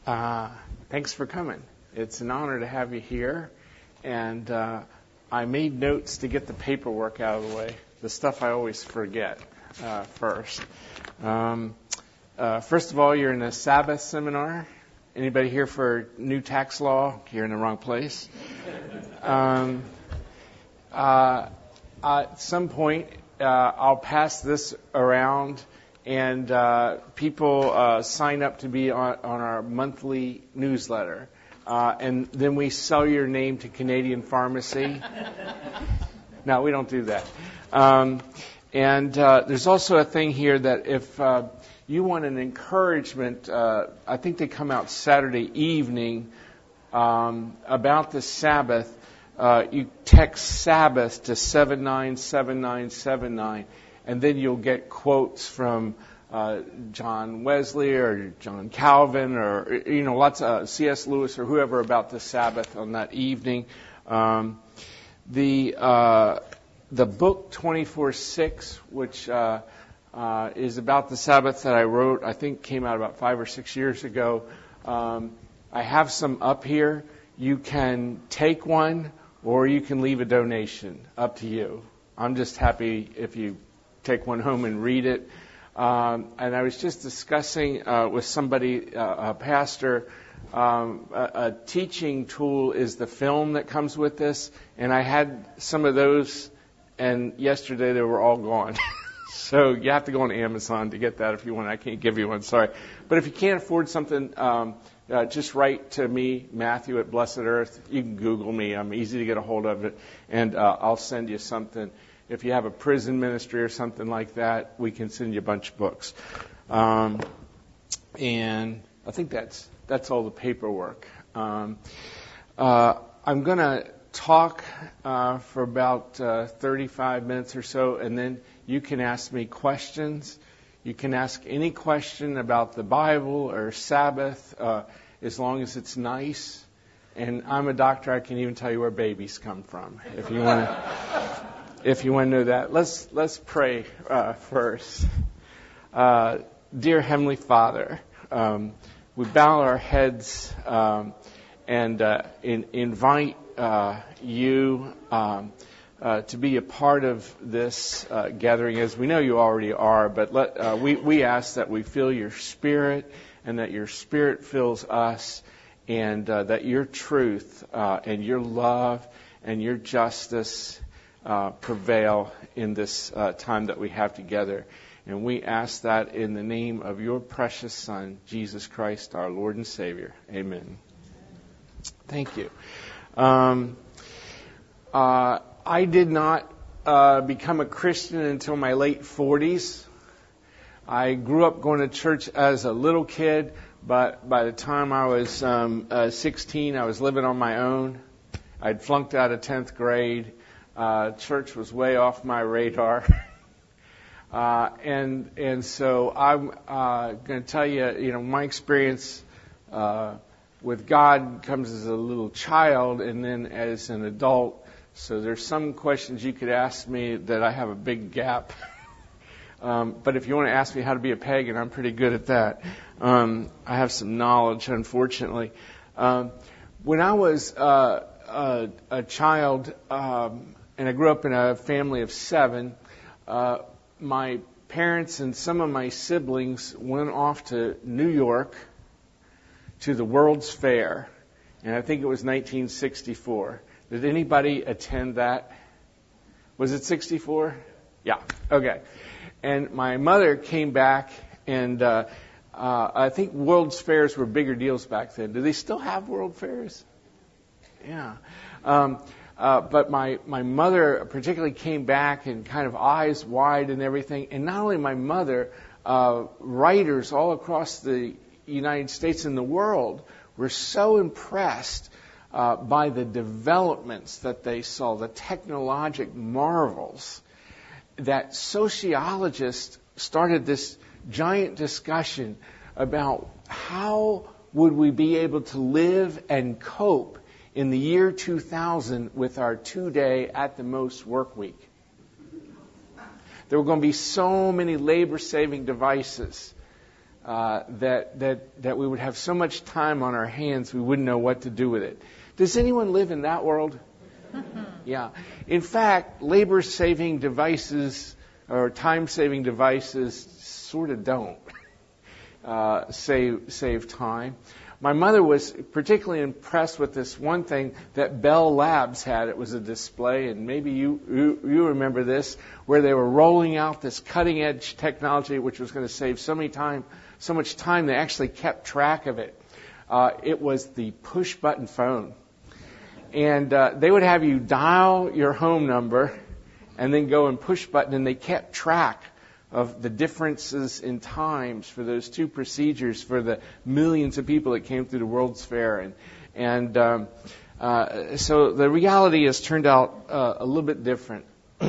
Thanks for coming. It's an honor to have you here. And I made notes to get the paperwork out of the way, the stuff I always forget first. First of all, you're in a Sabbath seminar. Anybody here for new tax law? You're in the wrong place. At some point, I'll pass this around, and people sign up to be on our monthly newsletter. And then we sell your name to Canadian Pharmacy. No, we don't do that. And there's also a thing here that if you want an encouragement, I think they come out Saturday evening about the Sabbath. You text Sabbath to 797979, and then you'll get quotes from John Wesley or John Calvin or lots of C.S. Lewis or whoever about the Sabbath on that evening. The book 24/6, which is about the Sabbath that I wrote, I think came out about 5 or 6 years ago. I have some up here. You can take one or you can leave a donation. Up to you. I'm just happy if you take one home and read it. And I was just discussing with somebody, a pastor, a teaching tool is the film that comes with this. And I had some of those, and yesterday they were all gone. So you have to go on Amazon to get that if you want. I can't give you one, sorry. But if you can't afford something, just write to me, Matthew at Blessed Earth. You can Google me. I'm easy to get a hold of it. And I'll send you something. If you have a prison ministry or something like that, we can send you a bunch of books. And I think that's all the paperwork. I'm going to talk for about 35 minutes or so, and then you can ask me questions. You can ask any question about the Bible or Sabbath, as long as it's nice. And I'm a doctor; I can even tell you where babies come from, if you want to. If you want to know that, let's pray first. Dear Heavenly Father, we bow our heads and invite you to be a part of this gathering, as we know you already are. But we ask that we feel your Spirit, and that your Spirit fills us, and that your truth and your love and your justice prevail in this time that we have together. And we ask that in the name of your precious Son, Jesus Christ, our Lord and Savior. Amen. Thank you. I did not become a Christian until my late 40s. I grew up going to church as a little kid, but by the time I was 16, I was living on my own. I'd flunked out of 10th grade. Church was way off my radar. And so I'm going to tell you, my experience with God comes as a little child and then as an adult. So there's some questions you could ask me that I have a big gap. But if you want to ask me how to be a pagan, I'm pretty good at that. I have some knowledge, unfortunately. When I was a child, and I grew up in a family of 7, my parents and some of my siblings went off to New York to the World's Fair, and I think it was 1964. Did anybody attend that? Was it 64? Yeah, okay. And my mother came back, and I think World's Fairs were bigger deals back then. Do they still have World Fairs? Yeah. But my mother particularly came back and kind of eyes wide and everything. And not only my mother, writers all across the United States and the world were so impressed by the developments that they saw, the technologic marvels, that sociologists started this giant discussion about how would we be able to live and cope in the year 2000 with our 2-day at the most work week. There were going to be so many labor-saving devices that we would have so much time on our hands we wouldn't know what to do with it. Does anyone live in that world? Yeah. In fact, labor-saving devices or time-saving devices sort of don't save time. My mother was particularly impressed with this one thing that Bell Labs had. It was a display, and maybe you remember this, where they were rolling out this cutting-edge technology which was going to save so much time they actually kept track of it. It was the push-button phone. And they would have you dial your home number and then go and push button, and they kept track of the differences in times for those two procedures for the millions of people that came through the World's Fair. So the reality has turned out a little bit different.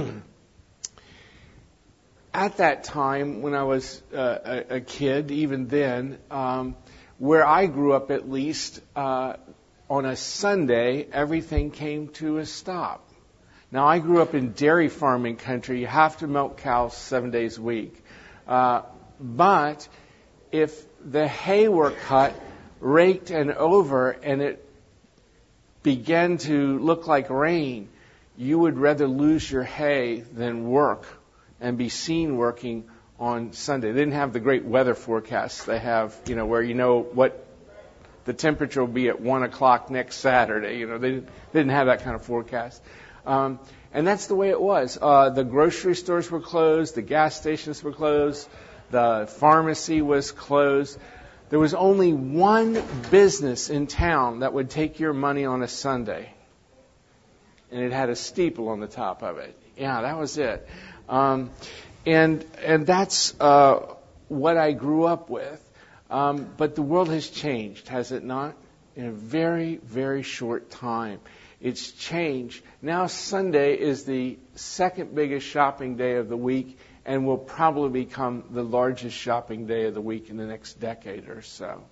At that time, when I was a kid, even then, where I grew up at least, on a Sunday, everything came to a stop. Now, I grew up in dairy farming country. You have to milk cows 7 days a week. But if the hay were cut, raked, and over, and it began to look like rain, you would rather lose your hay than work and be seen working on Sunday. They didn't have the great weather forecasts they have, where you know what the temperature will be at 1 o'clock next Saturday. They didn't have that kind of forecast. And that's the way it was. The grocery stores were closed. The gas stations were closed. The pharmacy was closed. There was only one business in town that would take your money on a Sunday. And it had a steeple on the top of it. Yeah, that was it. And that's what I grew up with. But the world has changed, has it not? In a very, very short time. It's changed. Now Sunday is the second biggest shopping day of the week and will probably become the largest shopping day of the week in the next decade or so.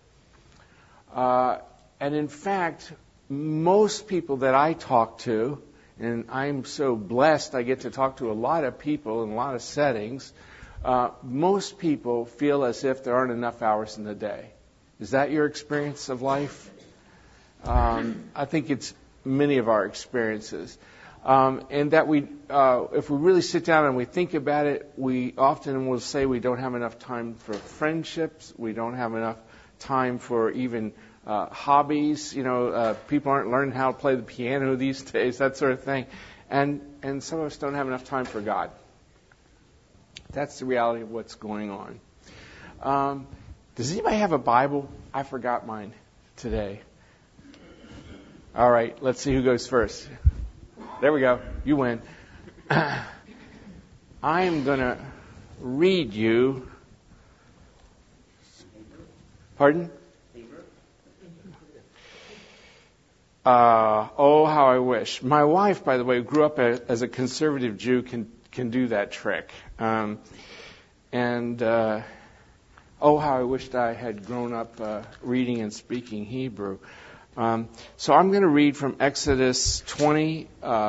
And in fact, most people that I talk to, and I'm so blessed I get to talk to a lot of people in a lot of settings, most people feel as if there aren't enough hours in the day. Is that your experience of life? I think it's many of our experiences. And that if we really sit down and we think about it, we often will say we don't have enough time for friendships. We don't have enough time for even hobbies. People aren't learning how to play the piano these days, that sort of thing. And some of us don't have enough time for God. That's the reality of what's going on. Does anybody have a Bible? I forgot mine today. All right, let's see who goes first. There we go. You win. I am going to read you. Pardon? Oh, how I wish. My wife, by the way, who grew up as a conservative Jew, can do that trick. Oh, how I wished I had grown up reading and speaking Hebrew. So I'm going to read from Exodus 20,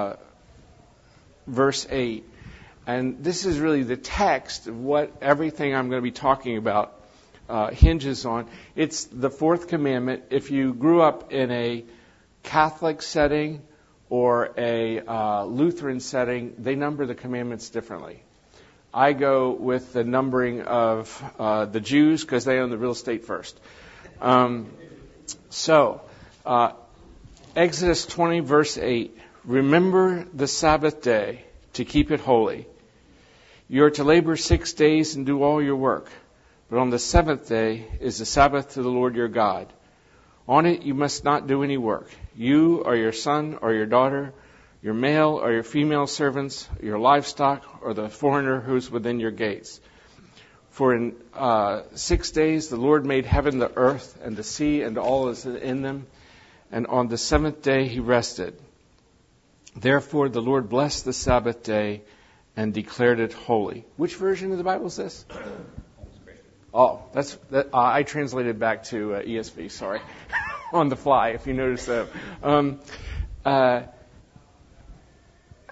verse 8. And this is really the text of what everything I'm going to be talking about hinges on. It's the fourth commandment. If you grew up in a Catholic setting or a Lutheran setting, they number the commandments differently. I go with the numbering of the Jews because they own the real estate first. Exodus 20, verse 8. Remember the Sabbath day to keep it holy. You are to labor 6 days and do all your work. But on the seventh day is the Sabbath to the Lord your God. On it you must not do any work. You or your son or your daughter, your male or your female servants, your livestock, or the foreigner who is within your gates. For in 6 days the Lord made heaven, the earth, and the sea, and all is in them. And on the seventh day he rested. Therefore the Lord blessed the Sabbath day and declared it holy. Which version of the Bible is this? Oh, I translated back to ESV, sorry, on the fly, if you notice that.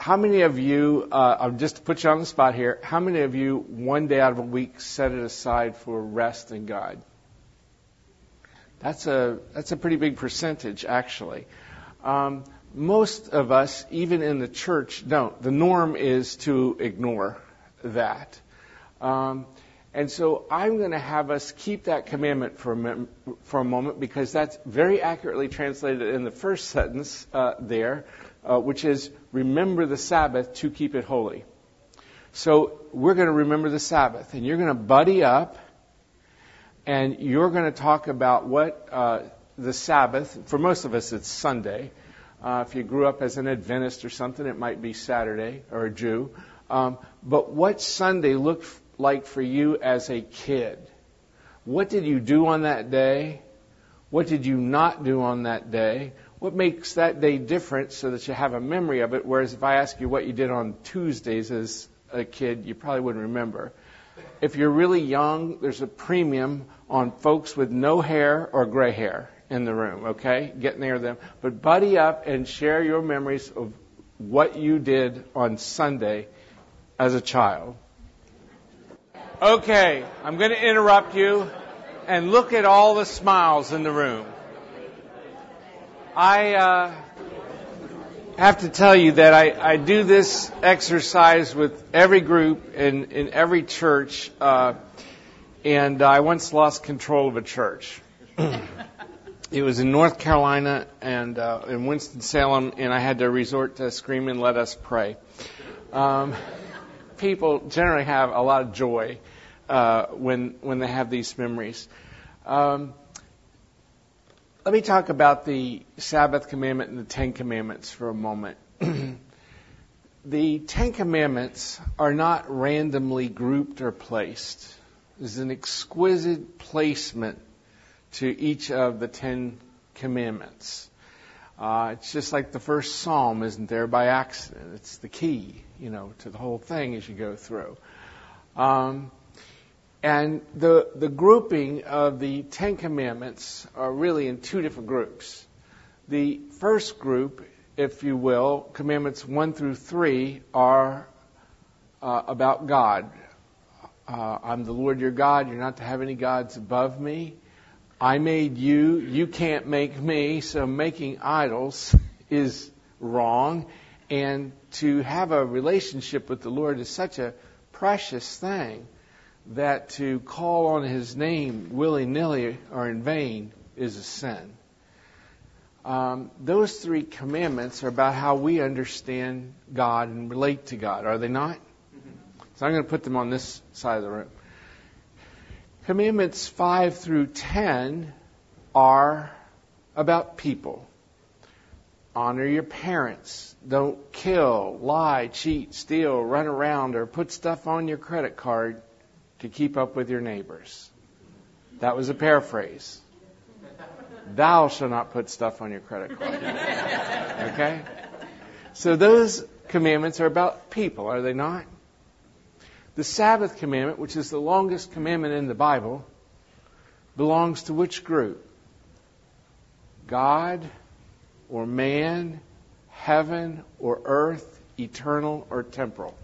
how many of you, just to put you on the spot here, how many of you one day out of a week set it aside for rest in God? That's a pretty big percentage, actually. Most of us, even in the church, don't. The norm is to ignore that. And so I'm going to have us keep that commandment for a moment, because that's very accurately translated in the first sentence there, which is, remember the Sabbath to keep it holy. So we're going to remember the Sabbath, and you're going to buddy up, and you're going to talk about what the Sabbath, for most of us it's Sunday. If you grew up as an Adventist or something, it might be Saturday, or a Jew. But what Sunday looked like for you as a kid? What did you do on that day? What did you not do on that day? What makes that day different so that you have a memory of it? Whereas if I ask you what you did on Tuesdays as a kid, you probably wouldn't remember. If you're really young, there's a premium on folks with no hair or gray hair in the room, okay? Get near them. But buddy up and share your memories of what you did on Sunday as a child. Okay, I'm going to interrupt you, and look at all the smiles in the room. I have to tell you that I do this exercise with every group in every church, and I once lost control of a church. It was in North Carolina and in Winston-Salem, and I had to resort to screaming, "Let us pray." People generally have a lot of joy when they have these memories. Let me talk about the Sabbath commandment and the Ten Commandments for a moment. The Ten Commandments are not randomly grouped or placed. There's an exquisite placement to each of the Ten Commandments. It's just like the first Psalm isn't there by accident. It's the key, to the whole thing as you go through. And the grouping of the Ten Commandments are really in two different groups. The first group, if you will, Commandments 1 through 3, are about God. I'm the Lord your God. You're not to have any gods above me. I made you. You can't make me. So making idols is wrong. And to have a relationship with the Lord is such a precious thing that to call on His name willy-nilly or in vain is a sin. Those three commandments are about how we understand God and relate to God, are they not? So I'm going to put them on this side of the room. Commandments 5 through 10 are about people. Honor your parents. Don't kill, lie, cheat, steal, run around, or put stuff on your credit card to keep up with your neighbors. That was a paraphrase. Thou shalt not put stuff on your credit card. Okay? So those commandments are about people, are they not? The Sabbath commandment, which is the longest commandment in the Bible, belongs to which group? God or man, heaven or earth, eternal or temporal?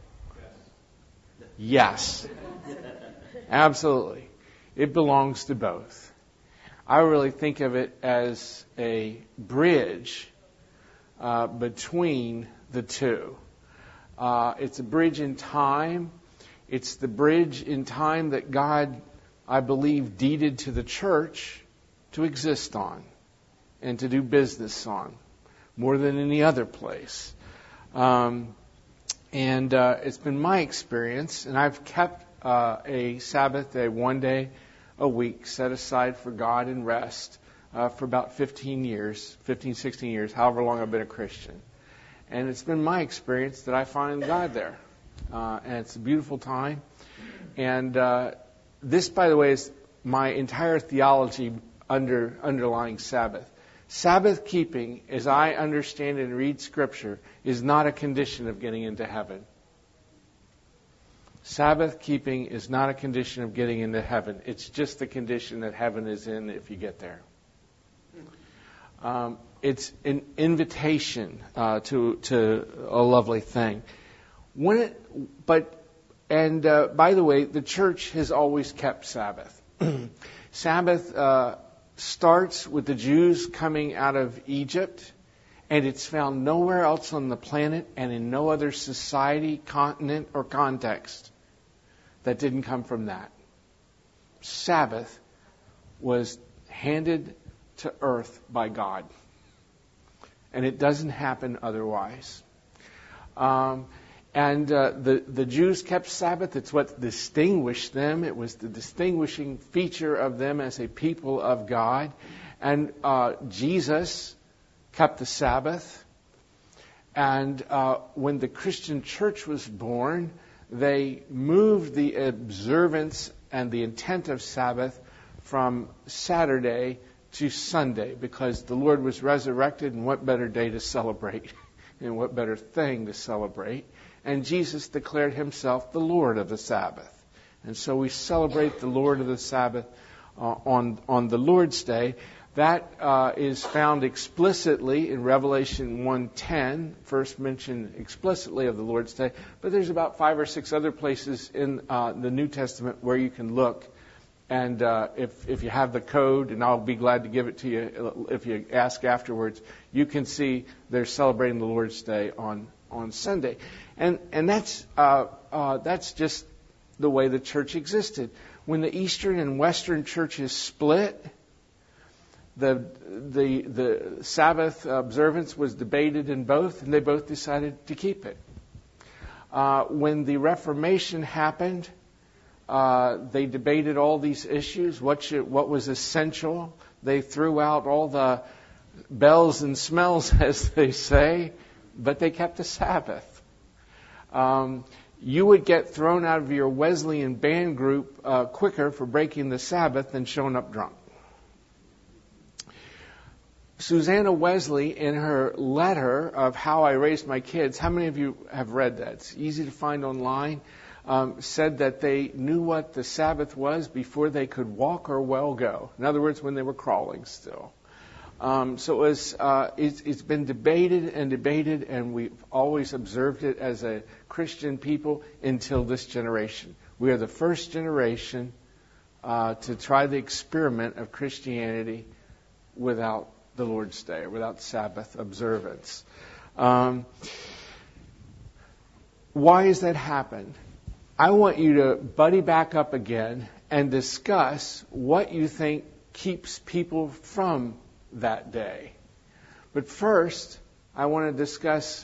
Yes. Absolutely. It belongs to both. I really think of it as a bridge between the two. It's a bridge in time. It's the bridge in time that God, I believe, deeded to the church to exist on and to do business on more than any other place. And it's been my experience, and I've kept a Sabbath day, one day a week, set aside for God and rest for about 16 years, however long I've been a Christian. And it's been my experience that I find God there. And it's a beautiful time. And this, by the way, is my entire theology underlying Sabbath. Sabbath keeping, as I understand and read Scripture, is not a condition of getting into heaven. Sabbath keeping is not a condition of getting into heaven. It's just the condition that heaven is in if you get there. It's an invitation to a lovely thing. By the way, the church has always kept Sabbath. Sabbath starts with the Jews coming out of Egypt, and it's found nowhere else on the planet and in no other society, continent, or context that didn't come from that. Sabbath was handed to earth by God, and it doesn't happen otherwise. The Jews kept Sabbath. It's what distinguished them. It was the distinguishing feature of them as a people of God. And Jesus kept the Sabbath. And when the Christian church was born, they moved the observance and the intent of Sabbath from Saturday to Sunday, because the Lord was resurrected, and what better day to celebrate, and what better thing to celebrate. And Jesus declared himself the Lord of the Sabbath. And so we celebrate the Lord of the Sabbath on the Lord's Day. That is found explicitly in Revelation 1:10, first mention explicitly of the Lord's Day. But there's about 5 or 6 other places in the New Testament where you can look. And if you have the code, and I'll be glad to give it to you if you ask afterwards, you can see they're celebrating the Lord's Day on Sunday. And that's just the way the church existed. When the Eastern and Western churches split, the Sabbath observance was debated in both, and they both decided to keep it. When the Reformation happened, they debated all these issues. What was essential? They threw out all the bells and smells, as they say, but they kept the Sabbath. You would get thrown out of your Wesleyan band group quicker for breaking the Sabbath than showing up drunk. Susanna Wesley, in her letter of How I Raised My Kids, how many of you have read that? It's easy to find online. Said that they knew what the Sabbath was before they could walk or well go. In other words, when they were crawling still. So it's been debated, and we've always observed it as a Christian people until this generation. We are the first generation to try the experiment of Christianity without the Lord's Day, or without Sabbath observance. Why has that happened? I want you to buddy back up again and discuss what you think keeps people from that day. But first, I want to discuss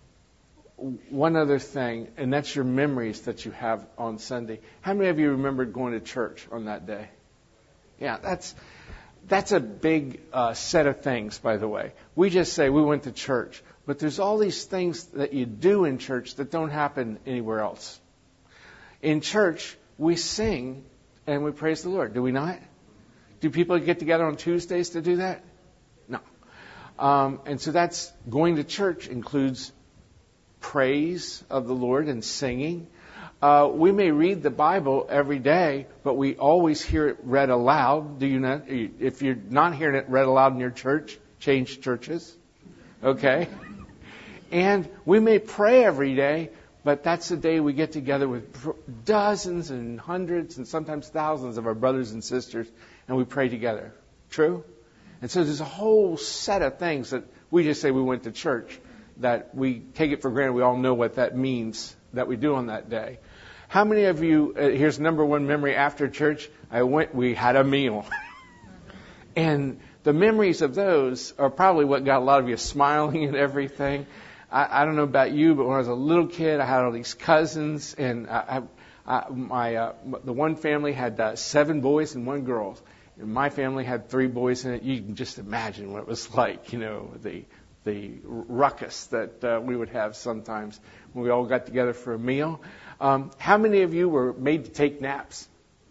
one other thing, and that's your memories that you have on Sunday. How many of you remembered going to church on that day? Yeah, that's a big set of things, by the way. We just say we went to church, but there's all these things that you do in church that don't happen anywhere else. In church, we sing and we praise the Lord. Do we not? Do people get together on Tuesdays to do that? No. And so that's going to church includes praise of the Lord and singing. We may read the Bible every day, but we always hear it read aloud. Do you not? If you're not hearing it read aloud in your church, change churches. Okay? And we may pray every day, but that's the day we get together with dozens and hundreds and sometimes thousands of our brothers and sisters, and we pray together. True? And so there's a whole set of things that we just say we went to church, that we take it for granted. We all know what that means that we do on that day. How many of you, here's number one memory after church, we had a meal. And the memories of those are probably what got a lot of you smiling and everything. I don't know about you, but when I was a little kid, I had all these cousins, and the one family had 7 boys and 1 girl. And my family had 3 boys in it. You can just imagine what it was like, the ruckus that we would have sometimes when we all got together for a meal. How many of you were made to take naps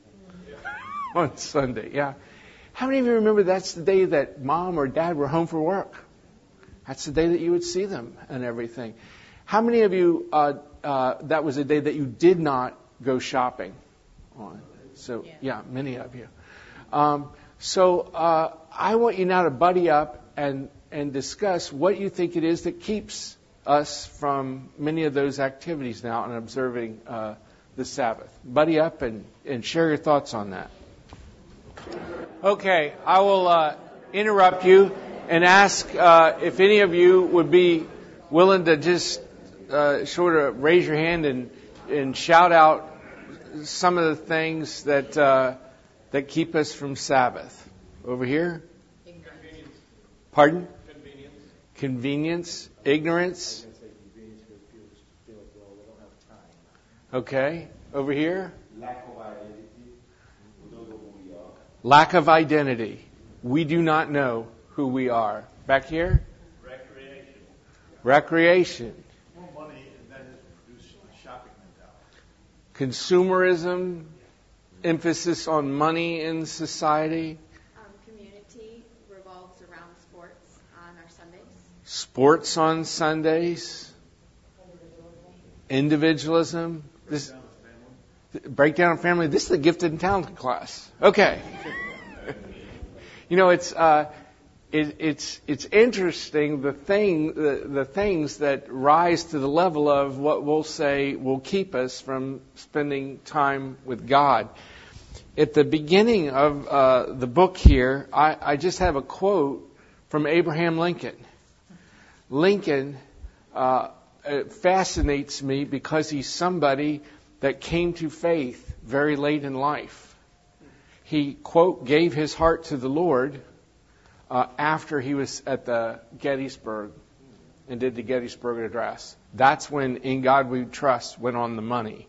on Sunday? Yeah. How many of you remember that's the day that mom or dad were home for work? That's the day that you would see them and everything. How many of you, that was a day that you did not go shopping on? So, yeah, many of you. I want you now to buddy up and and discuss what you think it is that keeps us from many of those activities now and observing the Sabbath. Buddy up and share your thoughts on that. Okay, I will interrupt you and ask if any of you would be willing to just sort of raise your hand and shout out some of the things that keep us from Sabbath. Over here? Convenience. Pardon? Convenience. Ignorance. Okay. Over here? Lack of identity. We do not know who we are. Back here? Recreation. More money, and then produce shopping mentality. Consumerism. Emphasis on money in society. Community revolves around sports on our Sundays. Sports on Sundays. Individualism. This breakdown of family. This is the gifted and talented class. Okay. You know, it's interesting the things that rise to the level of what we'll say will keep us from spending time with God. At the beginning of the book here, I just have a quote from Abraham Lincoln. Lincoln fascinates me because he's somebody that came to faith very late in life. He, quote, gave his heart to the Lord after he was at the Gettysburg and did the Gettysburg Address. That's when In God We Trust went on the money.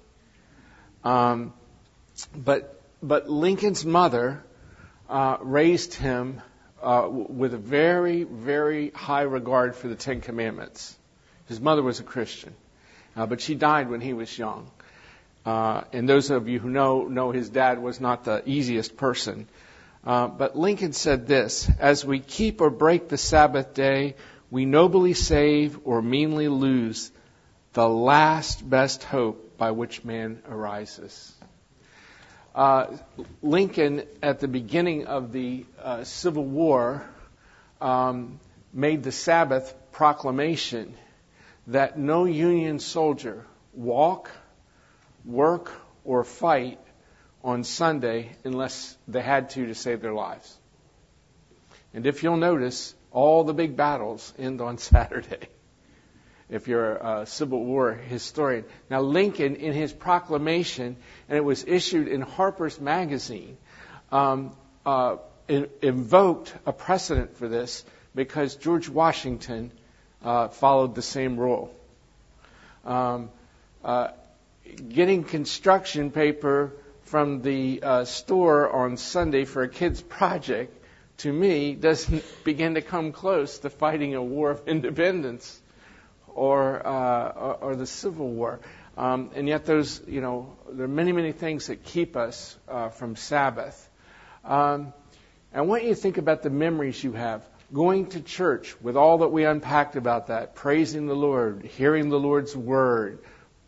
But Lincoln's mother raised him with a very, very high regard for the Ten Commandments. His mother was a Christian, but she died when he was young. And those of you who know his dad was not the easiest person. But Lincoln said this: as we keep or break the Sabbath day, we nobly save or meanly lose the last best hope by which man arises. Lincoln, at the beginning of the Civil War, made the Sabbath proclamation that no Union soldier walk, work, or fight on Sunday unless they had to save their lives. And if you'll notice, all the big battles end on Saturday, if you're a Civil War historian. Now, Lincoln, in his proclamation, and it was issued in Harper's Magazine, invoked a precedent for this because George Washington followed the same rule. Getting construction paper from the store on Sunday for a kid's project, to me, doesn't begin to come close to fighting a war of independence or the Civil War. And yet those, there are many, many things that keep us from Sabbath. I want you to think about the memories you have. Going to church with all that we unpacked about that, praising the Lord, hearing the Lord's word,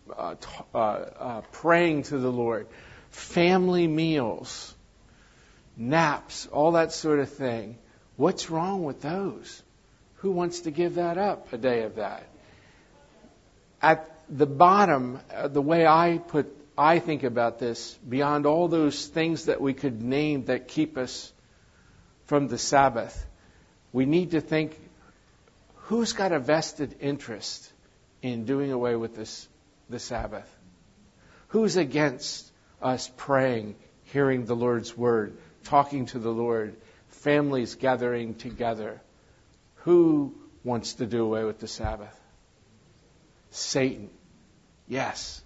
praying to the Lord, family meals, naps, all that sort of thing. What's wrong with those? Who wants to give that up, a day of that? At the bottom, the way I think about this, beyond all those things that we could name that keep us from the Sabbath, we need to think, who's got a vested interest in doing away with the Sabbath? Who's against us praying, hearing the Lord's word, talking to the Lord, families gathering together? Who wants to do away with the Sabbath? Satan. Yes.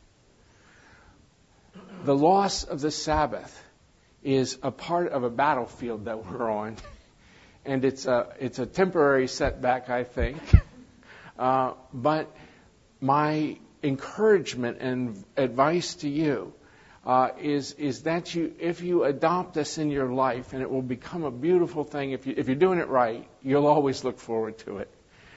The loss of the Sabbath is a part of a battlefield that we're on. And it's a temporary setback, I think. But my encouragement and advice to you is that if you adopt this in your life, and it will become a beautiful thing if you're doing it right, you'll always look forward to it.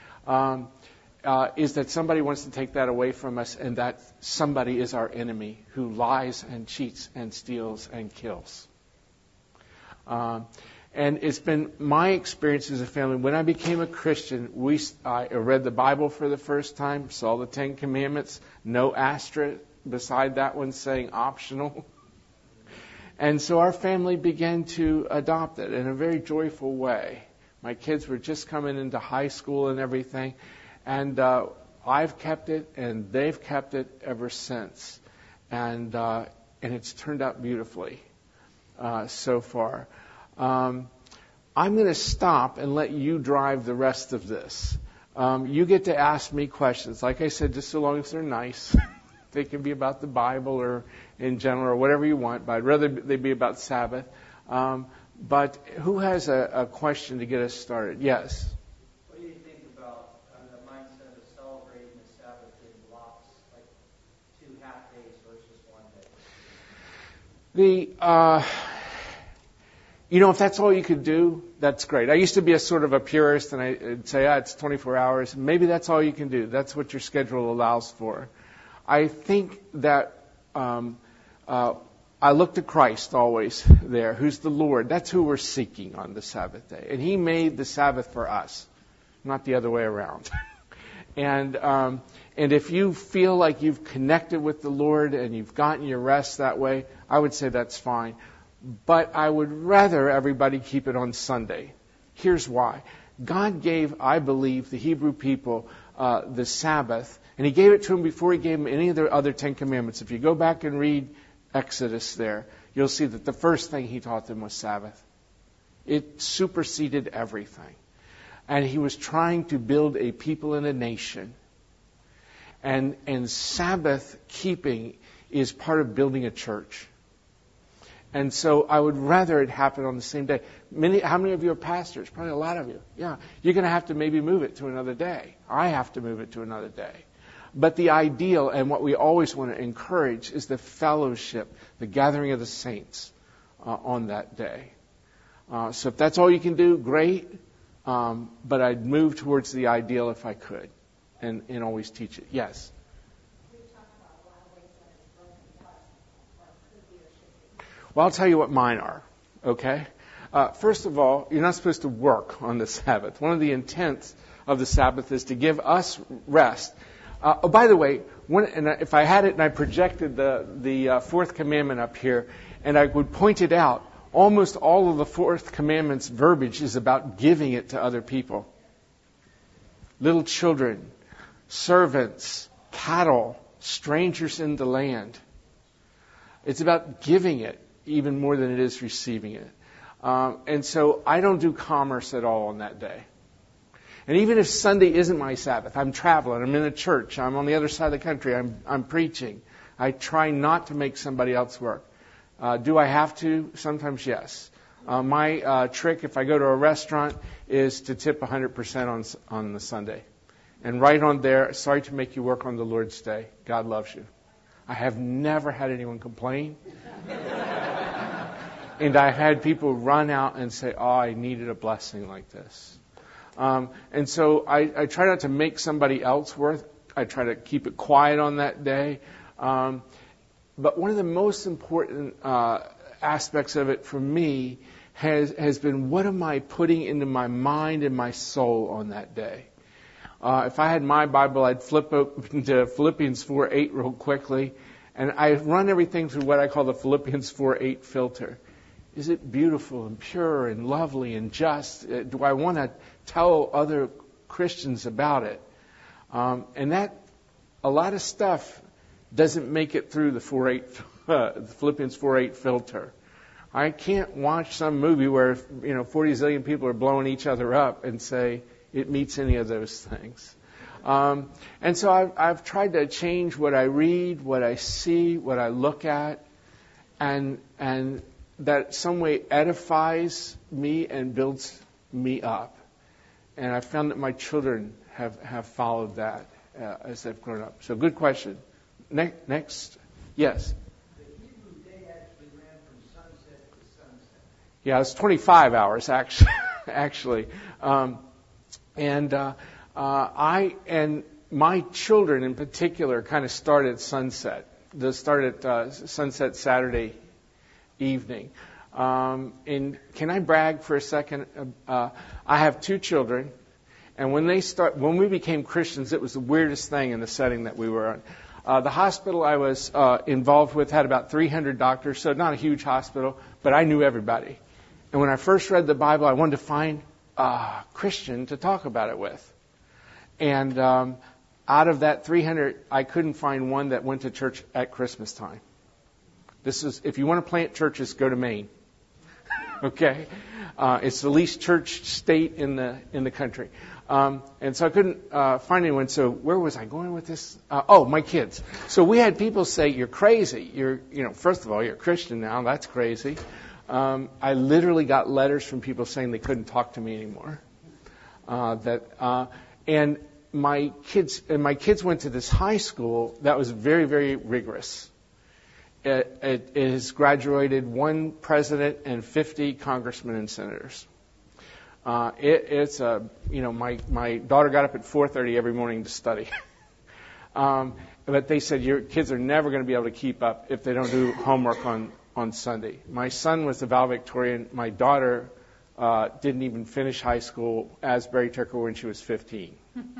Is that somebody wants to take that away from us, and that somebody is our enemy who lies and cheats and steals and kills. And it's been my experience as a family. When I became a Christian, I read the Bible for the first time, saw the Ten Commandments, no asterisk beside that one saying optional. And so our family began to adopt it in a very joyful way. My kids were just coming into high school and everything. And I've kept it, and they've kept it ever since. And it's turned out beautifully so far. I'm going to stop and let you drive the rest of this. You get to ask me questions. Like I said, just so long as they're nice. They can be about the Bible or in general or whatever you want, but I'd rather they be about Sabbath. But who has a question to get us started? Yes? What do you think about the mindset of celebrating the Sabbath in blocks, like 2 half days versus 1 day? If that's all you could do, that's great. I used to be a sort of a purist, and I'd say, it's 24 hours. Maybe that's all you can do. That's what your schedule allows for. I think that I look to Christ always there, who's the Lord. That's who we're seeking on the Sabbath day. And He made the Sabbath for us, not the other way around. And if you feel like you've connected with the Lord and you've gotten your rest that way, I would say that's fine. But I would rather everybody keep it on Sunday. Here's why. God gave, I believe, the Hebrew people the Sabbath, and He gave it to them before He gave them any of the other 10 Commandments. If you go back and read Exodus there, you'll see that the first thing He taught them was Sabbath. It superseded everything. And He was trying to build a people and a nation. And Sabbath keeping is part of building a church. And so I would rather it happen on the same day. How many of you are pastors? Probably a lot of you. Yeah. You're going to have to maybe move it to another day. I have to move it to another day. But the ideal and what we always want to encourage is the fellowship, the gathering of the saints on that day. So if that's all you can do, great. But I'd move towards the ideal if I could and always teach it. Yes? Well, I'll tell you what mine are, okay? First of all, you're not supposed to work on the Sabbath. One of the intents of the Sabbath is to give us rest. By the way, if I had it and I projected the fourth commandment up here, and I would point it out, almost all of the fourth commandment's verbiage is about giving it to other people. Little children, servants, cattle, strangers in the land. It's about giving it even more than it is receiving it. And so I don't do commerce at all on that day. And even if Sunday isn't my Sabbath, I'm traveling, I'm in a church, I'm on the other side of the country, I'm preaching. I try not to make somebody else work. Do I have to? Sometimes, yes. My trick, if I go to a restaurant, is to tip 100% on the Sunday. And right on there, sorry to make you work on the Lord's Day. God loves you. I have never had anyone complain. And I've had people run out and say, I needed a blessing like this. And so I try not to make somebody else work. I try to keep it quiet on that day. But one of the most important aspects of it for me has been, what am I putting into my mind and my soul on that day? If I had my Bible, I'd flip open to Philippians 4:8 real quickly, and I run everything through what I call the Philippians 4:8 filter. Is it beautiful and pure and lovely and just? Do I want to tell other Christians about it? And that, a lot of stuff doesn't make it through the Philippians 4:8 filter. I can't watch some movie where 40 zillion people are blowing each other up and say it meets any of those things. And so I've tried to change what I read, what I see, what I look at, and that some way edifies me and builds me up. And I found that my children have followed that as they've grown up. So good question. Next. Yes? The Hebrew day actually ran from sunset to sunset. Yeah, it's 25 hours, actually. And my children in particular kind of start at sunset. They start at sunset Saturday evening. And can I brag for a second? I have 2 children, and when we became Christians, it was the weirdest thing in the setting that we were in. The hospital I was involved with had about 300 doctors, so not a huge hospital, but I knew everybody. And when I first read the Bible, I wanted to find a Christian to talk about it with. And out of that 300, I couldn't find one that went to church at Christmas time. If you want to plant churches, go to Maine. Okay? It's the least church state in the country. And so I couldn't find anyone. So where was I going with this? My kids. So we had people say, "You're crazy. First of all, you're a Christian now. That's crazy." I literally got letters from people saying they couldn't talk to me anymore. And my kids went to this high school that was very, very rigorous. It has graduated 1 president and 50 congressmen and senators. My daughter got up at 4:30 every morning to study. But they said your kids are never going to be able to keep up if they don't do homework on Sunday. My son was the valedictorian. My daughter didn't even finish high school Asbury took her when she was 15.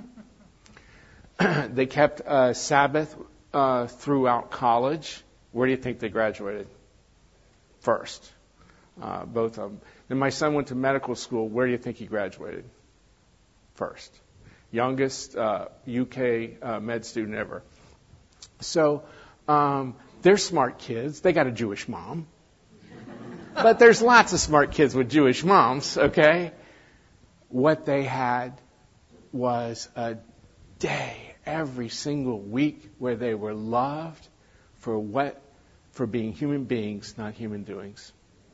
They kept Sabbath throughout college. Where do you think they graduated? First. Both of them. Then my son went to medical school. Where do you think he graduated? First. Youngest UK med student ever. So they're smart kids. They got a Jewish mom. But there's lots of smart kids with Jewish moms, okay? What they had was a day every single week where they were loved for being human beings, not human doings.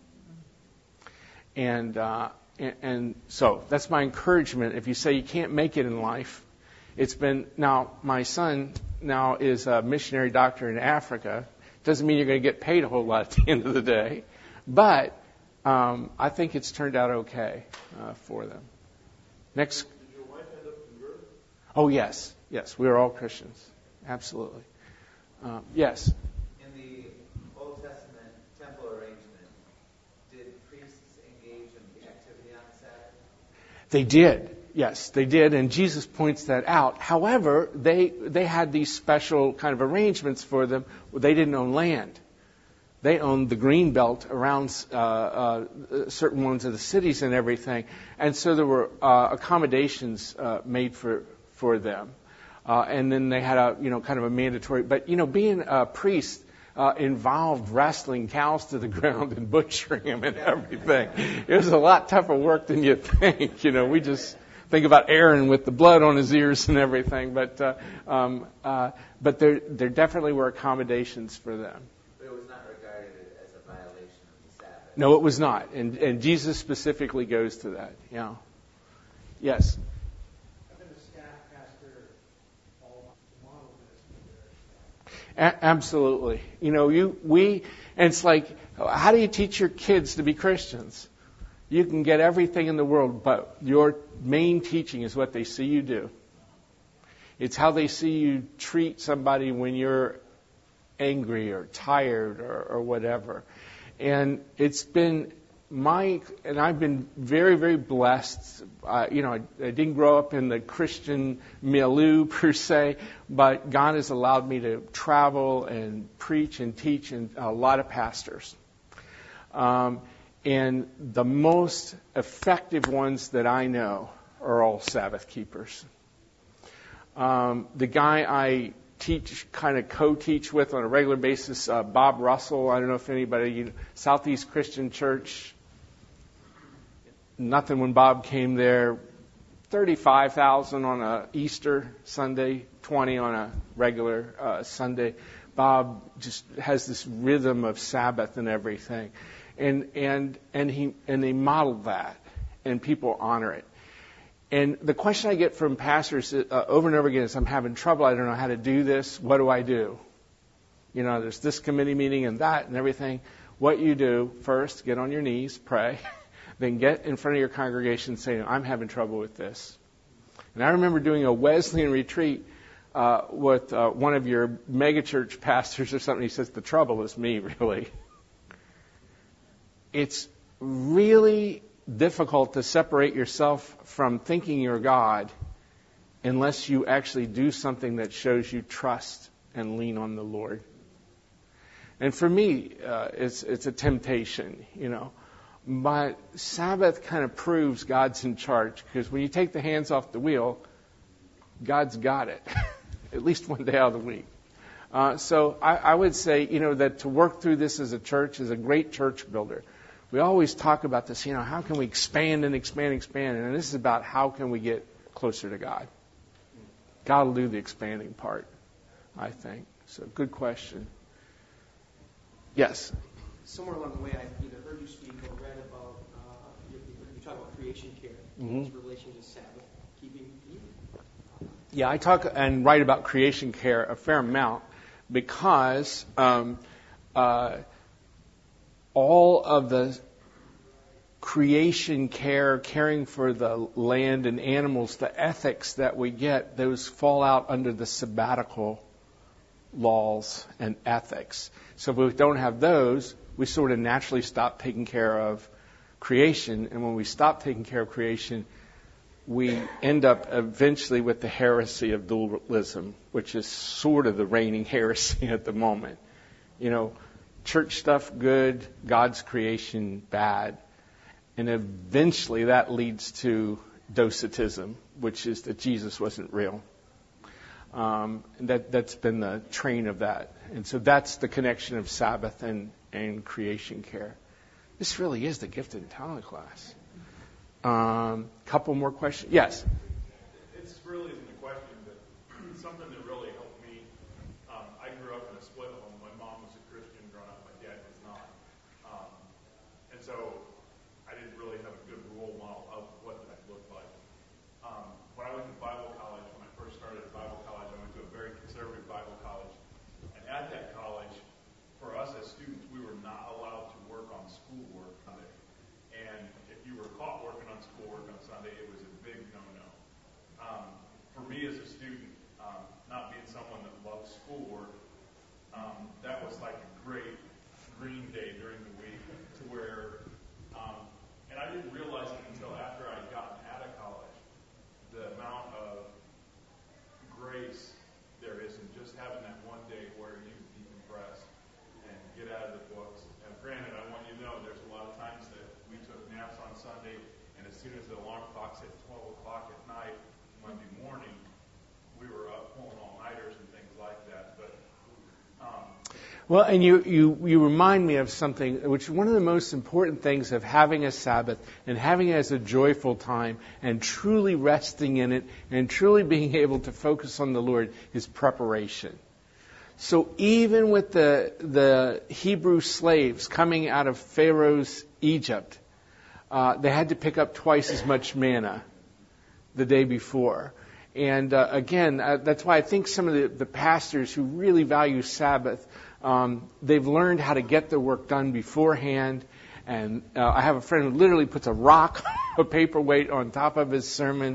And so that's my encouragement. If you say you can't make it in life, my son now is a missionary doctor in Africa. Doesn't mean you're going to get paid a whole lot at the end of the day, but I think it's turned out okay for them. Next. Did your wife end up converted? Oh yes, we are all Christians, absolutely. Yes. In the Old Testament temple arrangement, did priests engage in the activity on the Sabbath? They did. Yes, they did, and Jesus points that out. However, they had these special kind of arrangements for them. They didn't own land. They owned the green belt around certain ones of the cities and everything, and so there were accommodations made for them. And then they had kind of a mandatory. But being a priest involved wrestling cows to the ground and butchering them and everything. It was a lot tougher work than you think. We just think about Aaron with the blood on his ears and everything. But there definitely were accommodations for them. But it was not regarded as a violation of the Sabbath. No, it was not. And Jesus specifically goes to that. Yeah. Yes. I've been a staff pastor all model this. Absolutely. And it's like, how do you teach your kids to be Christians? You can get everything in the world, but your main teaching is what they see you do. It's how they see you treat somebody when you're angry or tired or whatever. And it's been and I've been very, very blessed. I didn't grow up in the Christian milieu per se, but God has allowed me to travel and preach and teach and a lot of pastors. And the most effective ones that I know are all Sabbath keepers. The guy I co-teach with on a regular basis, Bob Russell. I don't know if anybody, Southeast Christian Church. Nothing when Bob came there. 35,000 on a Easter Sunday, 20 on a regular Sunday. Bob just has this rhythm of Sabbath and everything, and they modeled that, and people honor it. And the question I get from pastors over and over again is, I'm having trouble. I don't know how to do this. What do I do? There's this committee meeting and that and everything. What you do, first, get on your knees, pray. Then get in front of your congregation saying, I'm having trouble with this. And I remember doing a Wesleyan retreat with one of your megachurch pastors or something. He says, the trouble is me, really. it's really difficult to separate yourself from thinking you're God unless you actually do something that shows you trust and lean on the Lord. And for me, it's a temptation, But Sabbath kind of proves God's in charge, because when you take the hands off the wheel, God's got it, at least one day out of the week. So I would say, that to work through this as a church is a great church builder. We always talk about this, how can we expand and expand and expand? And this is about how can we get closer to God. God will do the expanding part, I think. So good question. Yes? Somewhere along the way, I either heard you speak or read about, you talk about creation care, its relation to Sabbath keeping. Yeah, I talk and write about creation care a fair amount because all of the creation care, caring for the land and animals, the ethics that we get, those fall out under the sabbatical laws and ethics. So if we don't have those, we sort of naturally stop taking care of creation. And when we stop taking care of creation, we end up eventually with the heresy of dualism, which is sort of the reigning heresy at the moment. Church stuff good, God's creation bad. And eventually that leads to docetism, which is that Jesus wasn't real. That's been the train of that. And so that's the connection of Sabbath and creation care. This really is the gifted and talent class. Couple more questions. Yes? It's really isn't a question, but something that really helped me. I grew up in a split home. My mom was a Christian growing up. My dad was not. And so I didn't really have a good role model of what that looked like. When I went to Bible college, when I first started at Bible college, I went to a very conservative Bible college. And at that college, for us as students, we were not allowed to work on schoolwork Sunday. And if you were caught working on schoolwork on Sunday, it was a big no-no. For me as a student, not being someone that loves schoolwork, that was like a great green day during the week to where, and I didn't realize it until after I'd gotten out of college, the amount of grace there is in just having that one day where you decompress and get out of the books. And granted, I want you to know there's a lot of times that we took naps on Sunday, and as soon as the alarm clocks hit 12 o'clock at night, Monday morning, we were up pulling all-nighters and things like that. But well, and you remind me of something, which one of the most important things of having a Sabbath and having it as a joyful time and truly resting in it and truly being able to focus on the Lord is preparation. So even with the Hebrew slaves coming out of Pharaoh's Egypt, they had to pick up twice as much manna the day before. And again, that's why I think some of the pastors who really value Sabbath, they've learned how to get their work done beforehand. And I have a friend who literally puts a rock, a paperweight on top of his sermon.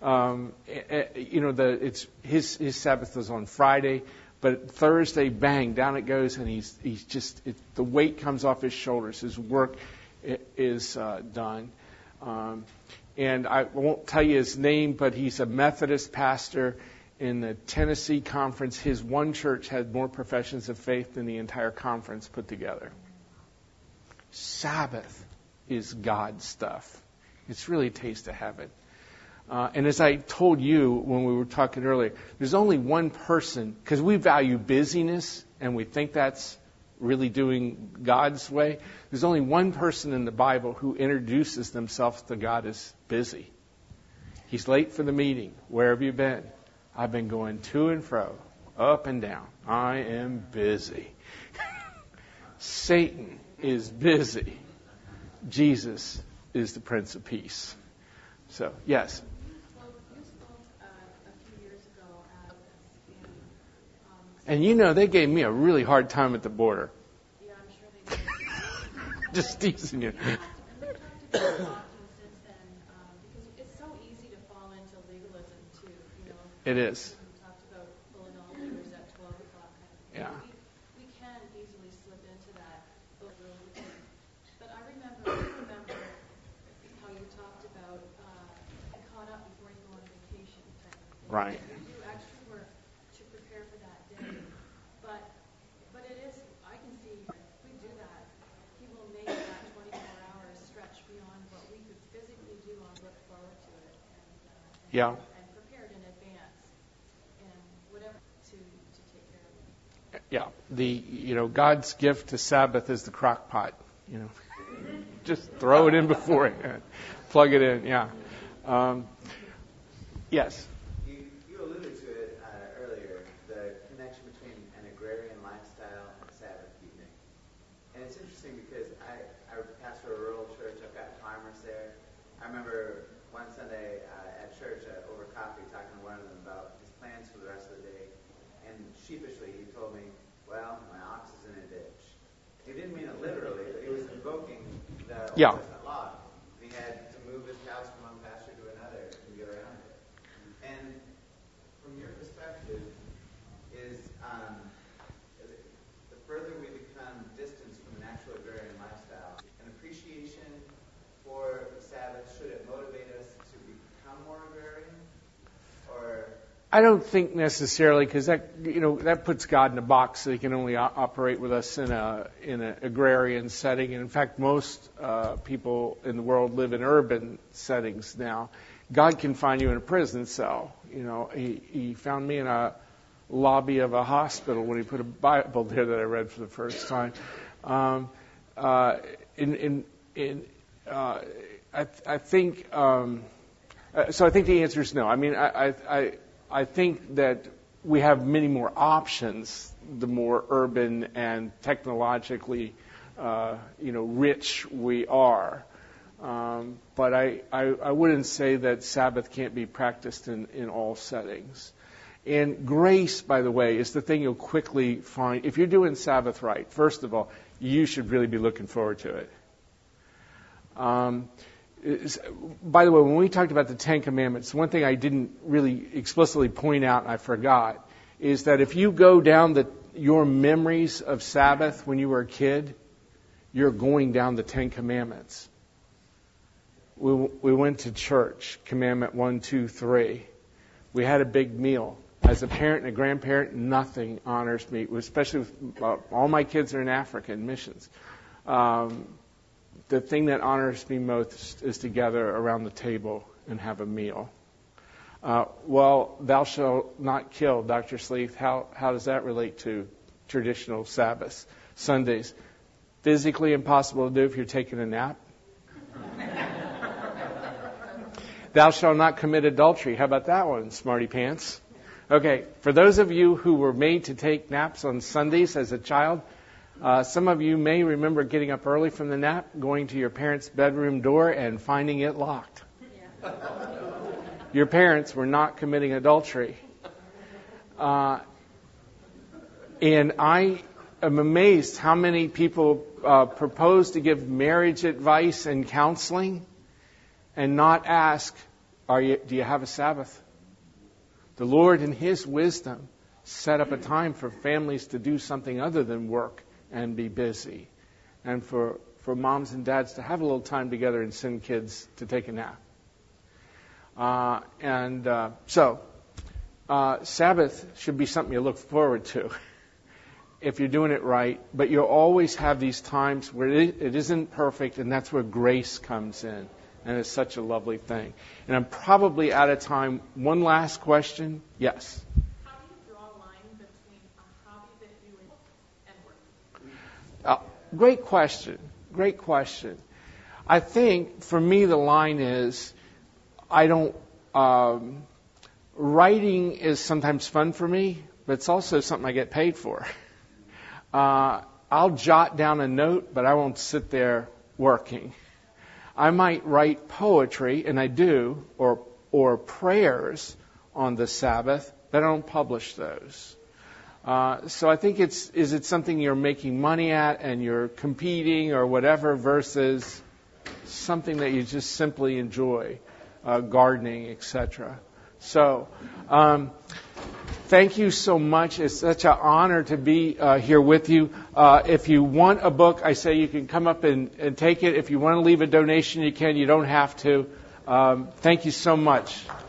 It's his Sabbath was on Friday, but Thursday, bang, down it goes, and he's just the weight comes off his shoulders. His work is done. And I won't tell you his name, but he's a Methodist pastor in the Tennessee conference. His one church had more professions of faith than the entire conference put together. Sabbath is God's stuff. It's really a taste of heaven. And as I told you when we were talking earlier, there's only one person, because we value busyness and we think that's really doing God's way. There's only one person in the Bible who introduces themselves to God as busy. He's late for the meeting. Where have you been? I've been going to and fro, up and down. I am busy. Satan is busy. Jesus is the Prince of Peace. So, yes. Well, you spoke a few years ago at this, And they gave me a really hard time at the border. yeah, I'm sure they did. Just teasing you. And we've talked about it often since then, because it's so easy to fall into legalism too. It is. We talked about pulling all nighters at 12 o'clock kind of thing. Yeah. We can easily slip into that overload. But I remember Right. You do extra work to prepare for that day. But it is, I can see if we do that, he will make that 24 hours stretch beyond what we could physically do or look forward to it Yeah. and prepare it in advance and whatever to take care of it. Yeah. God's gift to Sabbath is the crock pot. Just throw it in before it. Plug it in. Yeah. Yes. You alluded to it earlier, the connection between an agrarian lifestyle and Sabbath keeping. And it's interesting because I pastor a rural church. I've got farmers there. I remember one Sunday at church over coffee talking to one of them about his plans for the rest of the day. And sheepishly he told me, well, my ox is in a ditch. He didn't mean it literally, but he was invoking the Old Testament law. He had to move his cows from one pasture to another and get around it. And from your perspective, is the further we become distanced from the natural agrarian lifestyle, an appreciation for the Sabbath, should it motivate us to become more agrarian? Or I don't think necessarily, because that puts God in a box, so He can only operate with us in an agrarian setting. And in fact, most people in the world live in urban settings now. God can find you in a prison cell. He found me in a lobby of a hospital when He put a Bible there that I read for the first time. I think. So I think the answer is no. I mean, I think that we have many more options the more urban and technologically, rich we are. But I wouldn't say that Sabbath can't be practiced in all settings. And grace, by the way, is the thing you'll quickly find. If you're doing Sabbath right, first of all, you should really be looking forward to it. By the way, when we talked about the Ten Commandments, one thing I didn't really explicitly point out, and I forgot, is that if you go down your memories of Sabbath when you were a kid, you're going down the Ten Commandments. We went to church, Commandment 1, 2, 3. We had a big meal. As a parent and a grandparent, nothing honors me, especially with all my kids are in Africa in missions. The thing that honors me most is to gather around the table and have a meal. Thou shalt not kill, Dr. Sleeth. How does that relate to traditional Sabbaths, Sundays? Physically impossible to do if you're taking a nap. Thou shalt not commit adultery. How about that one, smarty pants? Okay, for those of you who were made to take naps on Sundays as a child, some of you may remember getting up early from the nap, going to your parents' bedroom door, and finding it locked. Yeah. Your parents were not committing adultery. And I am amazed how many people propose to give marriage advice and counseling and not ask, do you have a Sabbath? The Lord, in His wisdom, set up a time for families to do something other than work and be busy, and for moms and dads to have a little time together and send kids to take a nap. So Sabbath should be something you look forward to if you're doing it right, but you'll always have these times where it isn't perfect, and that's where grace comes in, and it's such a lovely thing. And I'm probably out of time. One last question. Yes? How do you draw a line between a hobby that you enjoy and work? Great question. Great question. I think for me the line is writing is sometimes fun for me, but it's also something I get paid for. I'll jot down a note, but I won't sit there working. I might write poetry, and I do, or prayers on the Sabbath, but I don't publish those. So I think is it something you're making money at and you're competing or whatever versus something that you just simply enjoy, gardening, etc. So thank you so much. It's such an honor to be here with you. If you want a book, I say you can come up and take it. If you want to leave a donation, you can. You don't have to. Thank you so much.